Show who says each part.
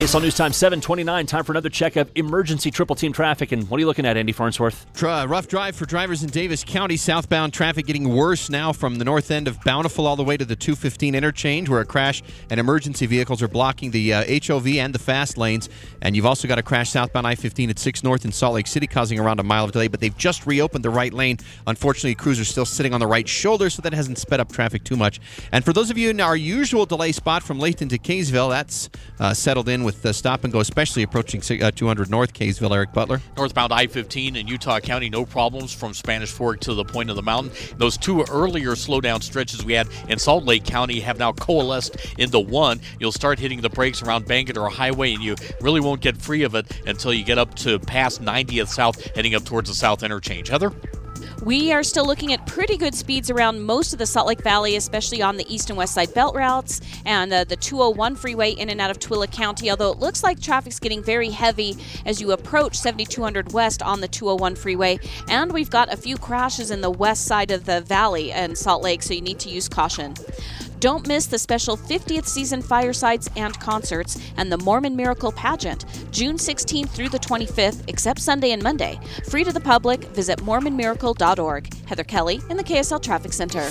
Speaker 1: KSL News Time 7:29. Time for another check of emergency triple team traffic. And what are you looking at, Andy Farnsworth?
Speaker 2: Rough drive for drivers in Davis County. Southbound traffic getting worse now from the north end of Bountiful all the way to the 215 interchange, where a crash and emergency vehicles are blocking the HOV and the fast lanes. And you've also got a crash southbound I-15 at 6 North in Salt Lake City, causing around a mile of delay. But they've just reopened the right lane. Unfortunately, crews are still sitting on the right shoulder, so that hasn't sped up traffic too much. And for those of you in our usual delay spot from Layton to Kaysville, that's settled in with the stop and go, especially approaching 200 North Kaysville. Eric Butler.
Speaker 3: Northbound I-15 in Utah County, no problems from Spanish Fork to the point of the mountain. Those two earlier slowdown stretches we had in Salt Lake County have now coalesced into one. You'll start hitting the brakes around Bangerter Highway, and you really won't get free of it until you get up to past 90th South, heading up towards the South Interchange. Heather?
Speaker 4: We are still looking at pretty good speeds around most of the Salt Lake Valley, especially on the east and west side belt routes and the 201 freeway in and out of Tooele County, although it looks like traffic's getting very heavy as you approach 7200 west on the 201 freeway. And we've got a few crashes in the west side of the valley in Salt Lake, so you need to use caution. Don't miss the special 50th season firesides and concerts and the Mormon Miracle Pageant, June 16th through the 25th, except Sunday and Monday. Free to the public. Visit mormonmiracle.org. Heather Kelly in the KSL Traffic Center.